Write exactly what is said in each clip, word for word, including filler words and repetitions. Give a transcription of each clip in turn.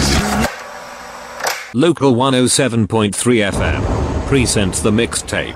Local one oh seven point three F M presents the mixtape.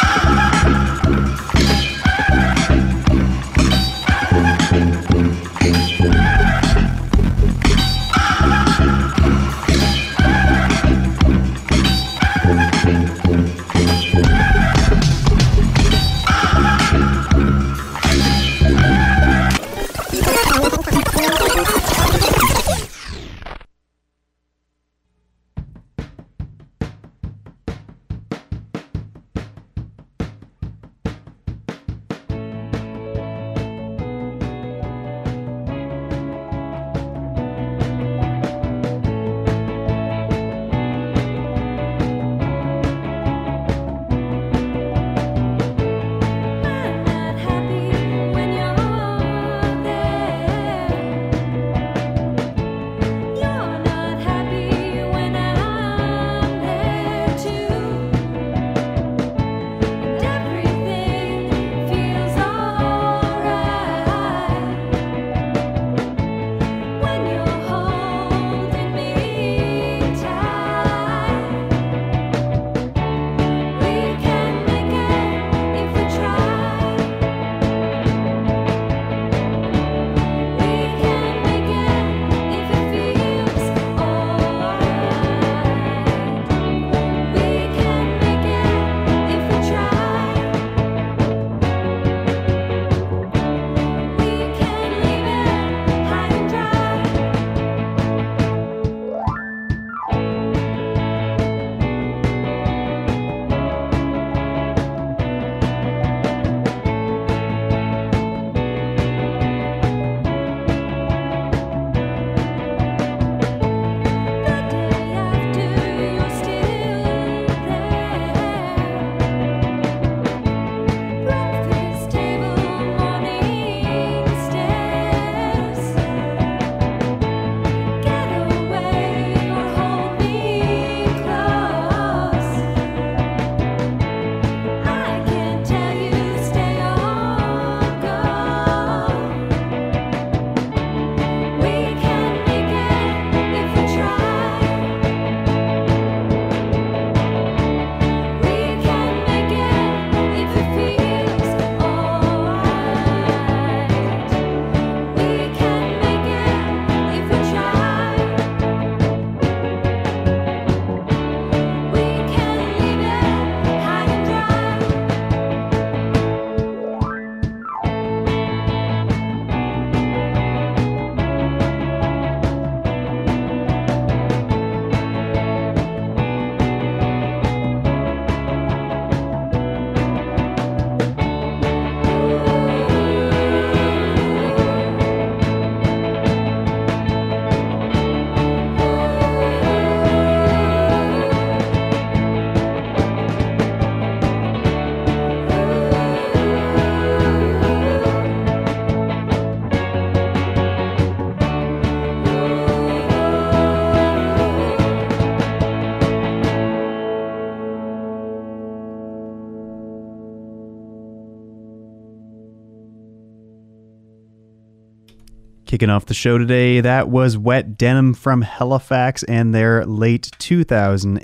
Kicking off the show today, that was Wet Denim from Halifax and their late two thousand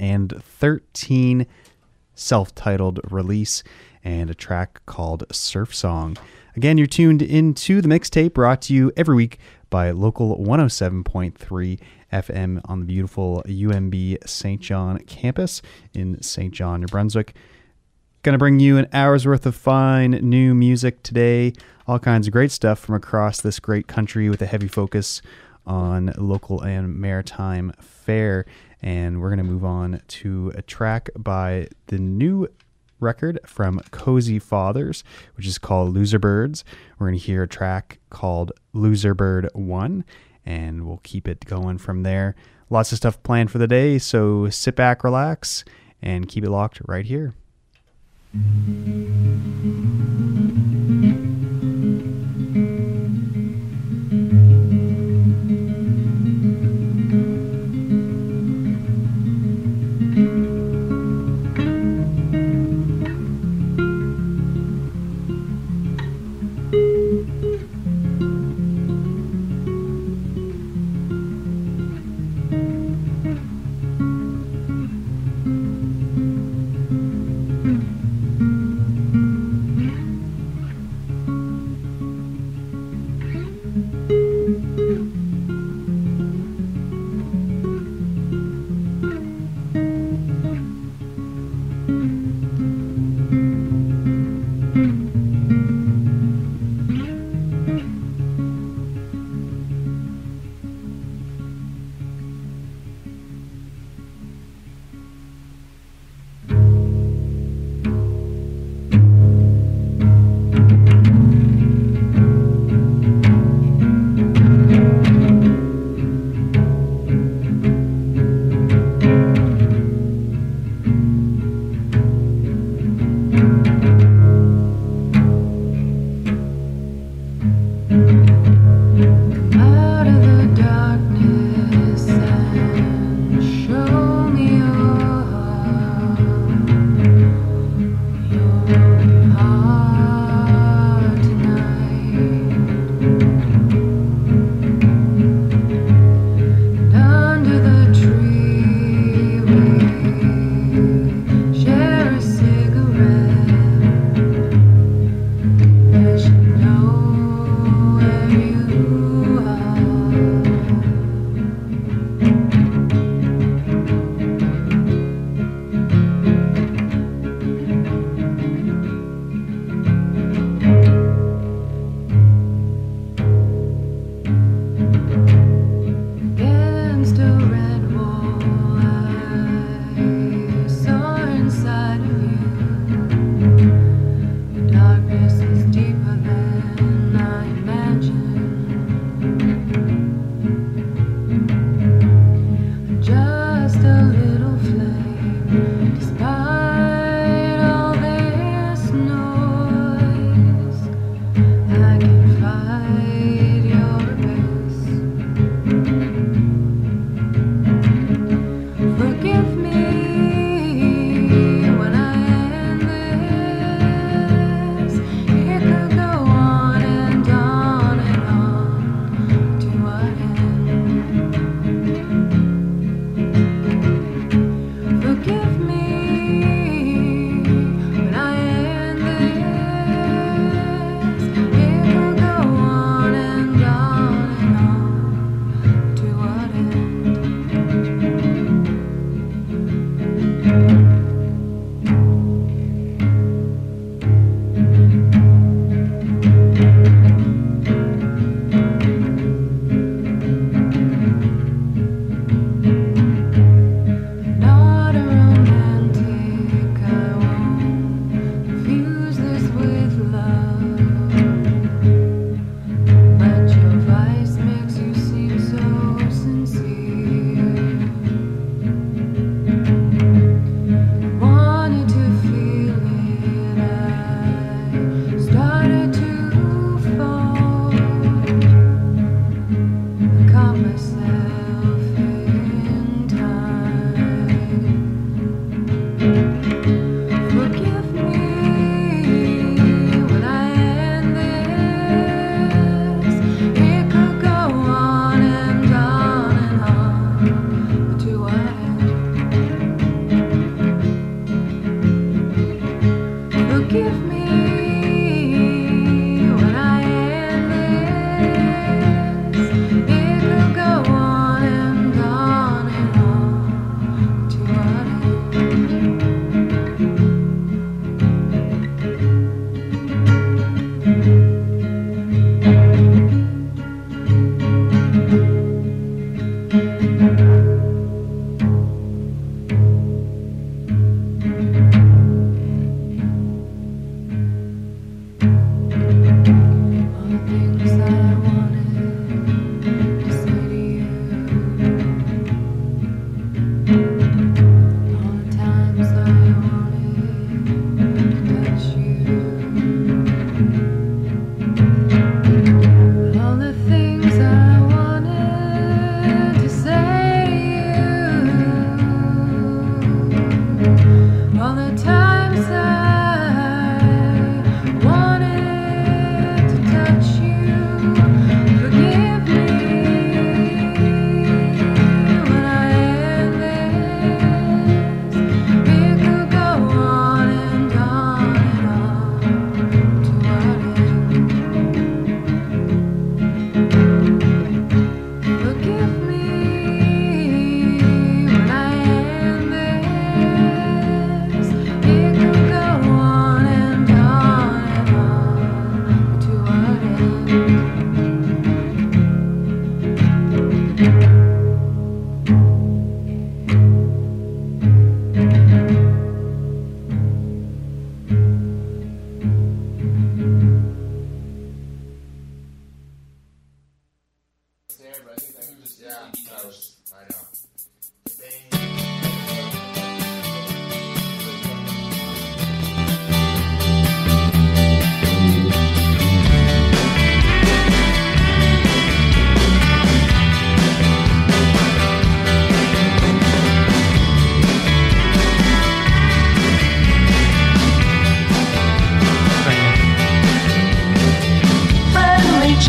thirteen self-titled release and a track called Surf Song. Again, you're tuned into the mixtape brought to you every week by Local one oh seven point three F M on the beautiful U M B Saint John campus in Saint John, New Brunswick. Going to bring you an hour's worth of fine new music today. All kinds of great stuff from across this great country with a heavy focus on local and maritime fare. And we're going to move on to a track by the new record from Cozy Fathers, which is called Loser Birds. We're going to hear a track called Loser Bird one, and we'll keep it going from there. Lots of stuff planned for the day, so sit back, relax, and keep it locked right here.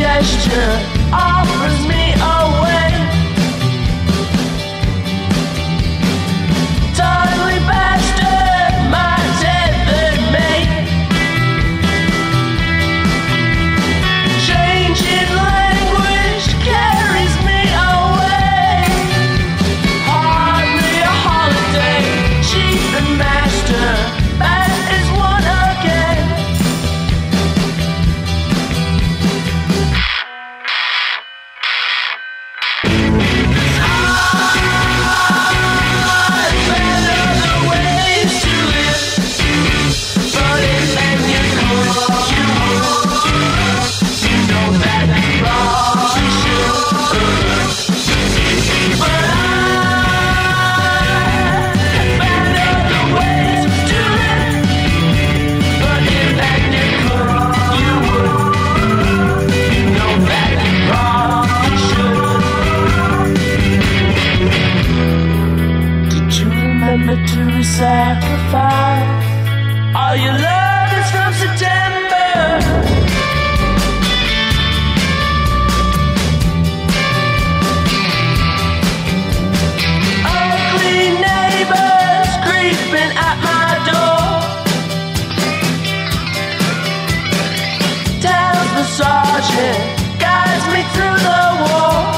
gesture offers me a way. Totally bastard, my tethered mate. Changing language carries me away. Hardly a holiday, chief and master, that is one again. To sacrifice all your love is from September. Ugly neighbors creeping at my door. Tells the sergeant, guides me through the war.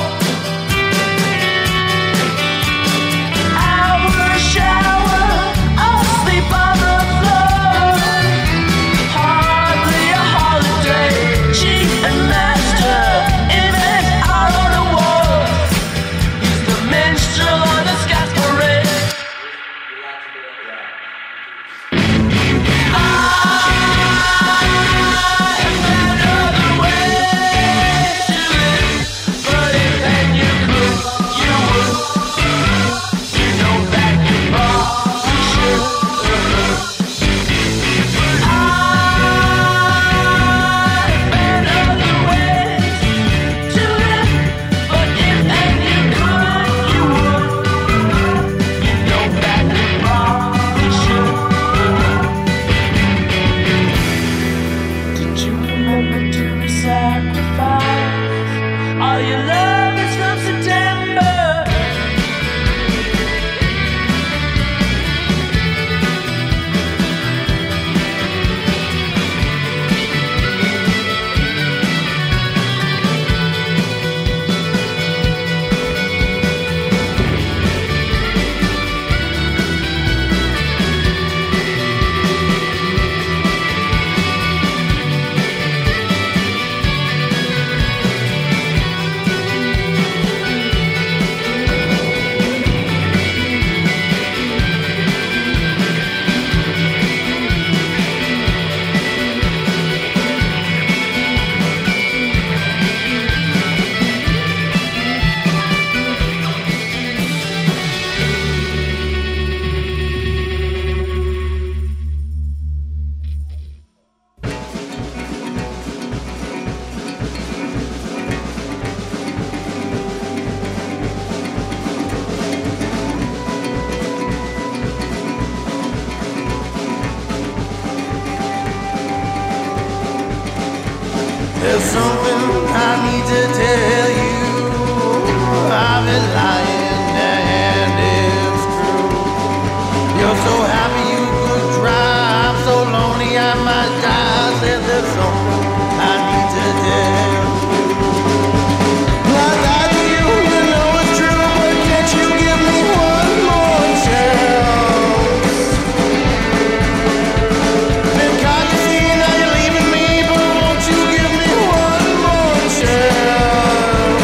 There's something I need to tell you. I've been lying and it's true. You're so happy you could drive, so lonely I might die. Said there's something I need to tell you. I lied to you, you know it's true, but can't you give me one more chance? Been caught you see, now you're leaving me, but won't you give me one more chance?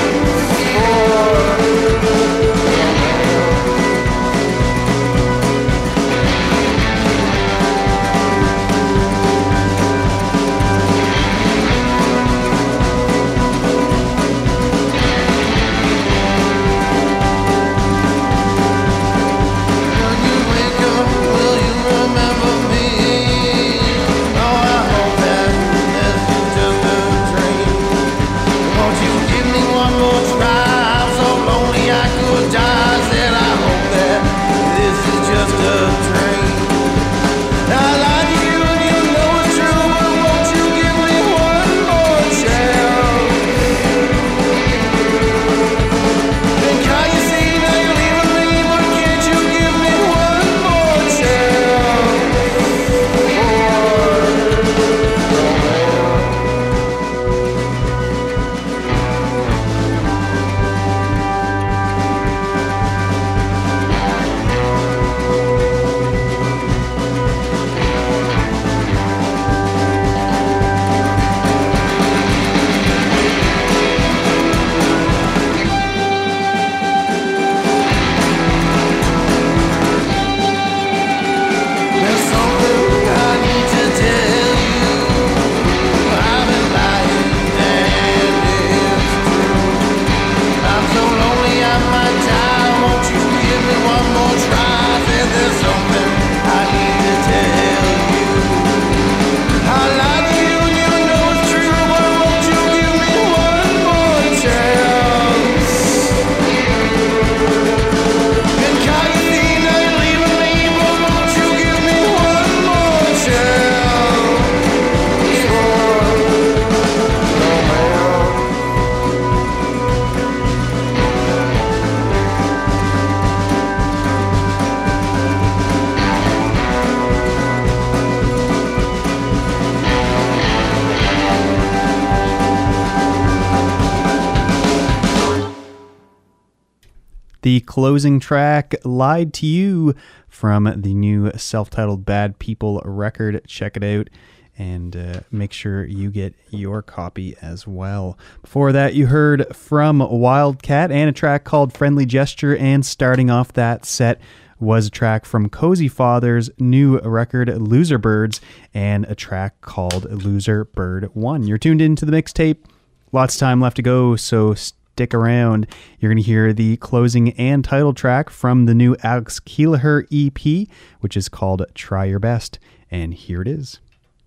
The closing track, Lied to You, from the new self-titled Bad People record. Check it out and uh, make sure you get your copy as well. Before that, you heard from Wildcat and a track called Friendly Gesture, and starting off that set was a track from Cozy Father's new record, Loser Birds, and a track called Loser Bird one. You're tuned into the mixtape. Lots of time left to go, so stick around. You're going to hear the closing and title track from the new Alex Keelaher E P, which is called Try Your Best. And here it is.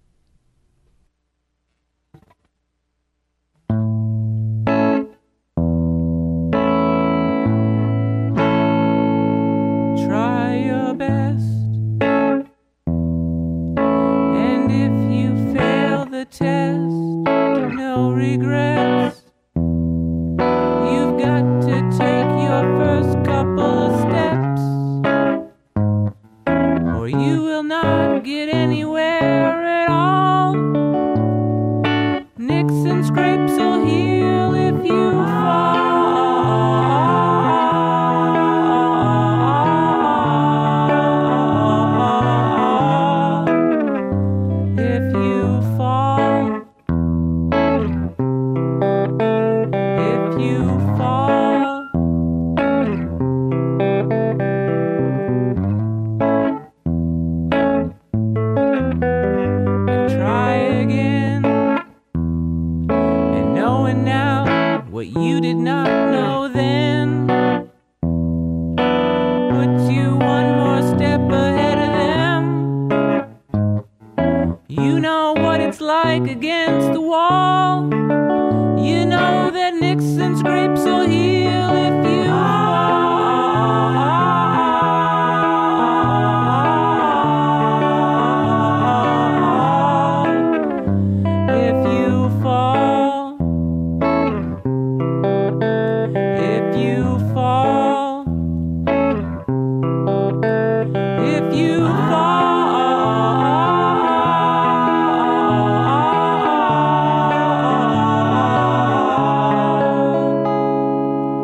Try your best, and if you fail the test, no regrets. You've got to take your first couple of steps, or you will not get anywhere at all. Nicks and scrapes will heal if you fall. If you fall, if you fall, and try again, and knowing now what you did not know then puts you one more step ahead of them. You know what it's like against the wall. You know that nicks and scrapes will heal if you fall. If you fall, if you fall, if you fall.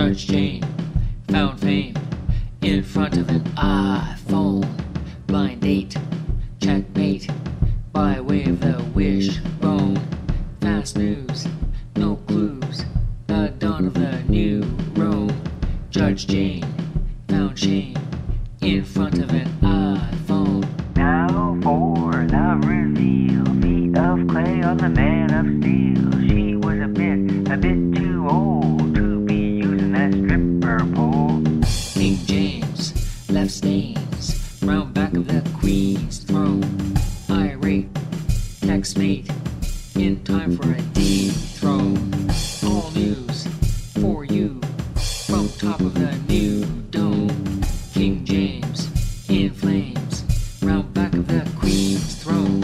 Judge Jane found fame in front of an iPhone. Blind date, checkmate, by way of the wishbone. Fast news, no clues, the dawn of the new Rome. Judge Jane found shame in front of an iPhone. Now for the reveal, feet of clay on the man of steel. She was a bit, a bit too old to be using that stripper pole. King James left stains round back of the Queen's throne. Irate, text mate, in time for a dethrone. All news for you from top of the new dome. King James in flames round back of the Queen's throne.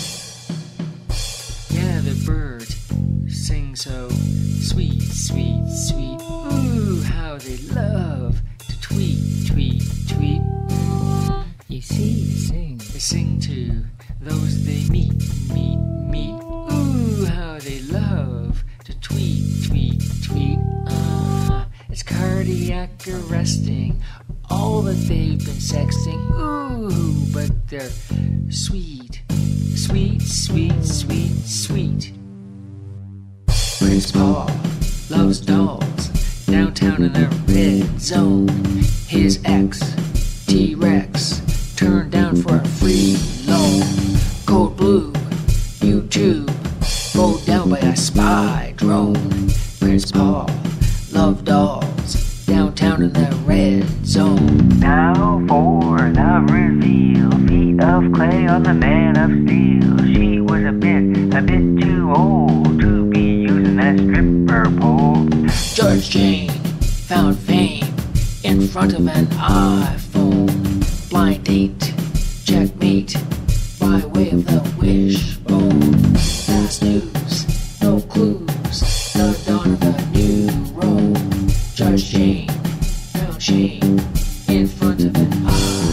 Yeah, the bird sings so sweet, sweet, sweet. Ooh, how they love to tweet, tweet, tweet. You see, they sing, they sing to those they meet, meet, meet. Ooh, how they love to tweet, tweet, tweet. Uh, it's cardiac arresting, all that they've been sexting. Ooh, but they're sweet, sweet, sweet, sweet, sweet. Prince Paul loves dolls downtown in the red zone. His ex, T-Rex, turned down for a free loan. Code Blue, YouTube, mowed down by a spy drone. Prince Paul loved dolls downtown in the red zone. Now for the reveal, feet of clay on the man of steel. She was a bit, a bit too old to be using that stripper pole. Judge Jane found fame in front of an iPhone. Blind date, checkmate, by way of the wishbone. Fast news, no clues, the dawn of the new Rome. Judge Jane found shame in front of an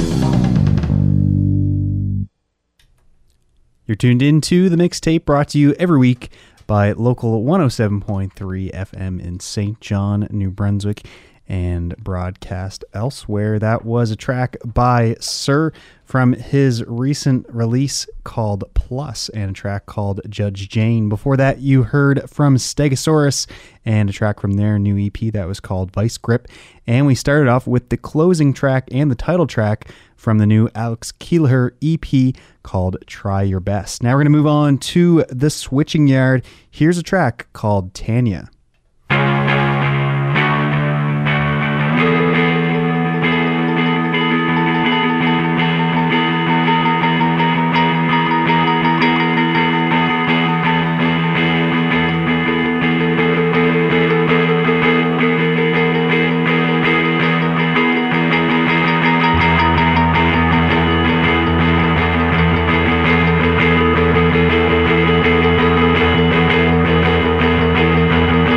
iPhone. You're tuned into the mixtape, brought to you every week by local one oh seven point three F M in Saint John, New Brunswick, and broadcast elsewhere. That was a track by Sir from his recent release called Plus, and a track called Judge Jane. Before that, you heard from Stegosaurus and a track from their new E P that was called Vice Grip. And we started off with the closing track and the title track from the new Alex Keelher E P called Try Your Best. Now we're going to move on to The Switching Yard. Here's a track called Tanya. Thank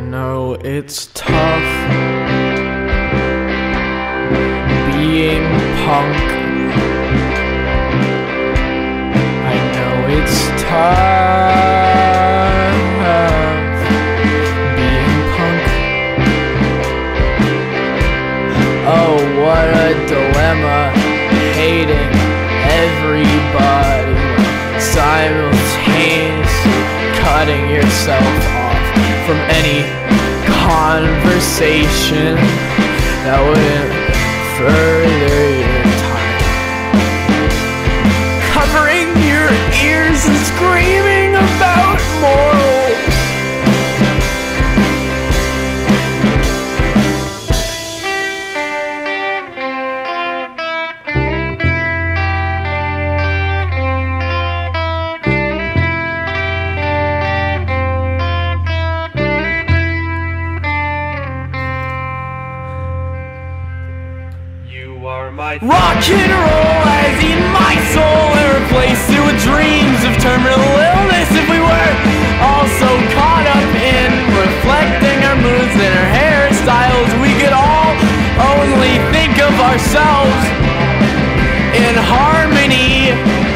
know it's tough being punk. I know it's tough being punk. Oh, what a dilemma, hating everybody, simultaneously cutting yourself off from any conversation that wouldn't further your time. Covering your ears and screaming about morals. Rock and roll has eaten my soul and replaced it with dreams of terminal illness. If we were all so caught up in reflecting our moods and our hairstyles, we could all only think of ourselves in harmony.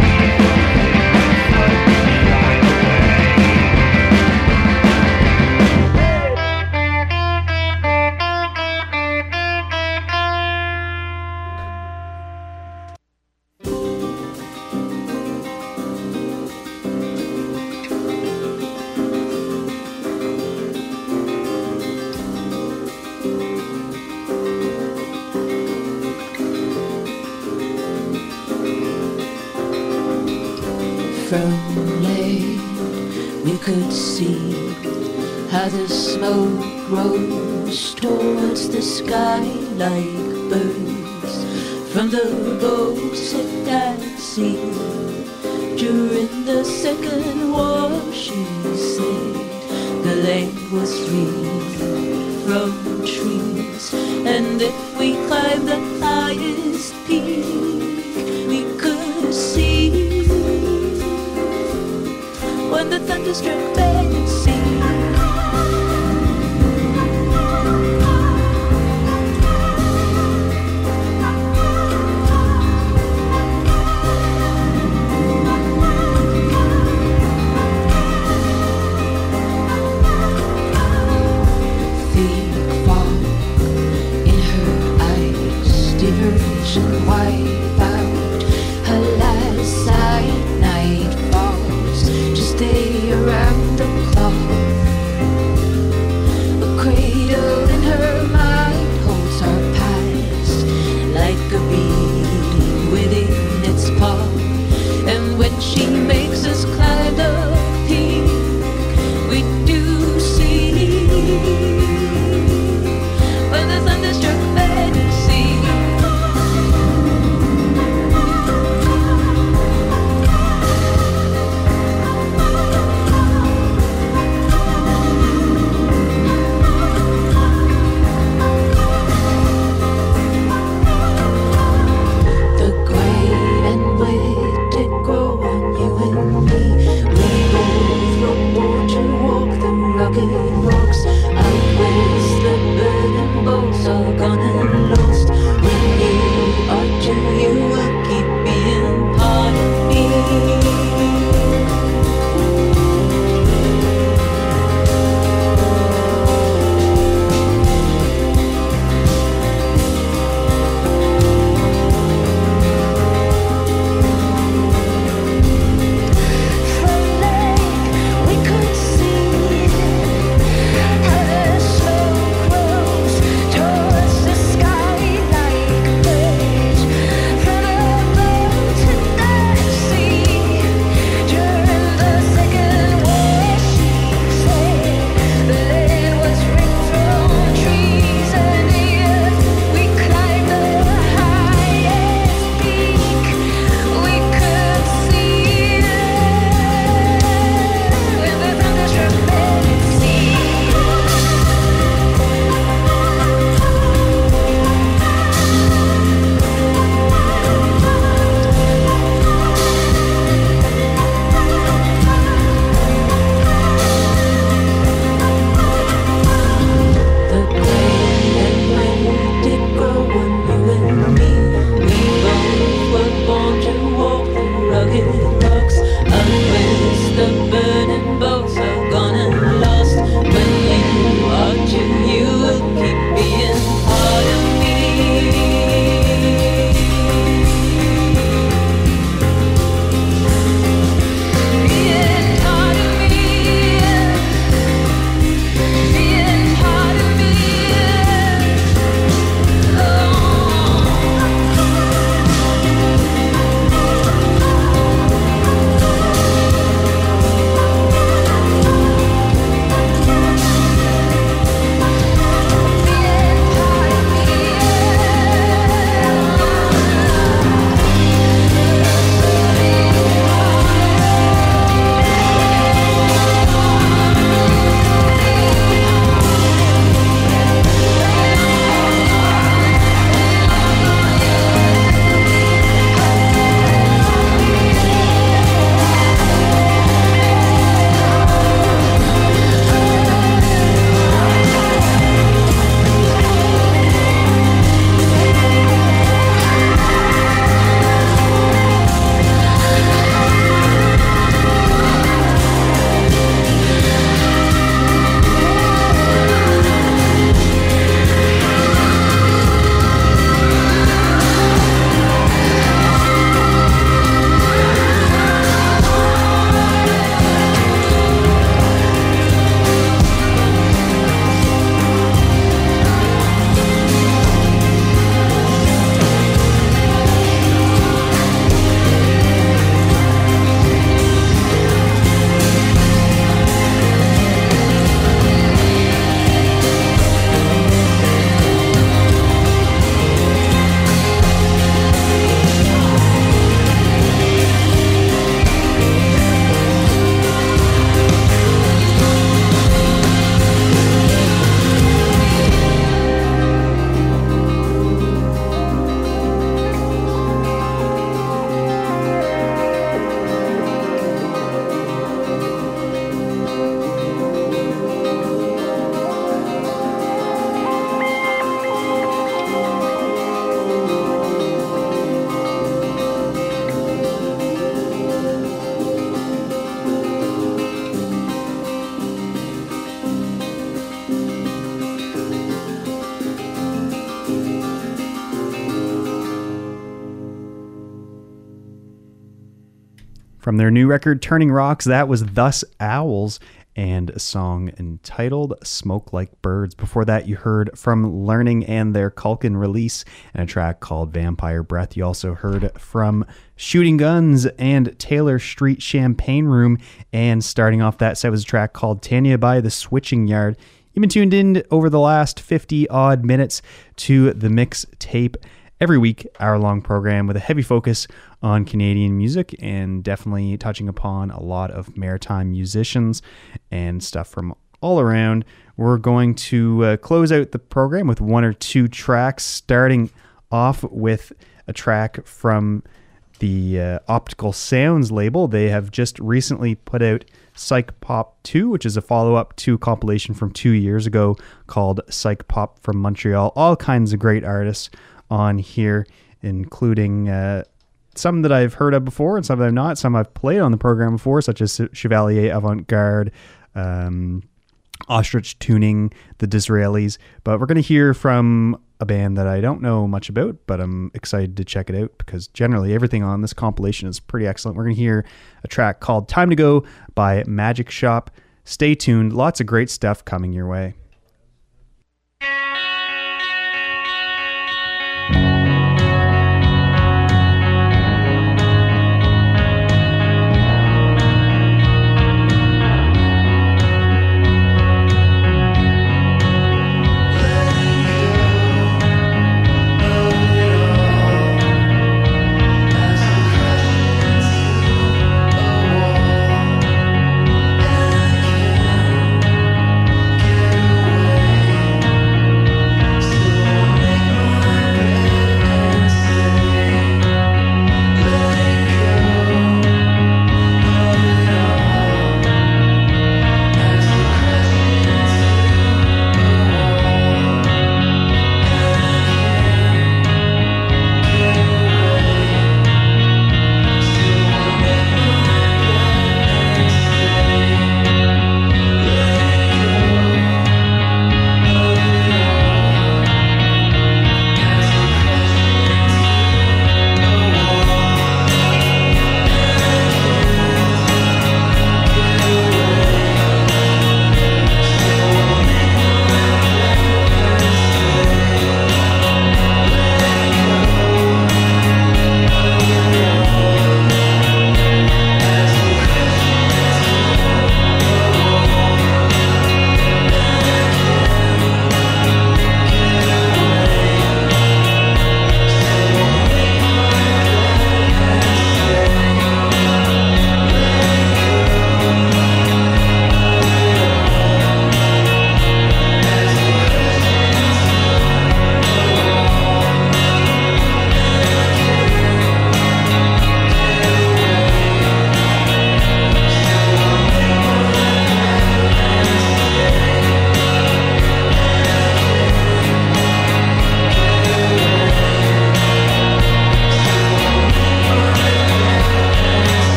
From there we could see how the smoke rose towards the sky like birds from the boats at that sea. During the Second War, she said, the land was free from trees, and if we climbed the highest peak, we could see when the thunder struck back and sea. Thick fog in her eyes, diversion wipe out her last sight. Night falls to stay around the clock. From their new record, Turning Rocks, that was Thus Owls and a song entitled Smoke Like Birds. Before that, you heard from Learning and their Culkin release and a track called Vampire Breath. You also heard from Shooting Guns and Taylor Street Champagne Room. And starting off that set was a track called Tanya by the Switching Yard. You've been tuned in over the last fifty odd minutes to the Mixtape. Every week, hour-long program with a heavy focus on Canadian music and definitely touching upon a lot of maritime musicians and stuff from all around. We're going to uh, close out the program with one or two tracks, starting off with a track from the uh, Optical Sounds label. They have just recently put out Psych Pop two, which is a follow-up to a compilation from two years ago called Psych Pop from Montreal. All kinds of great artists on here, including uh, some that I've heard of before and some that I've not. Some I've played on the program before, such as Chevalier Avant-Garde, um, Ostrich Tuning, the Disraelis. But we're going to hear from a band that I don't know much about, but I'm excited to check it out because generally everything on this compilation is pretty excellent. We're going to hear a track called Time to Go by Magic Shop. Stay tuned. Lots of great stuff coming your way.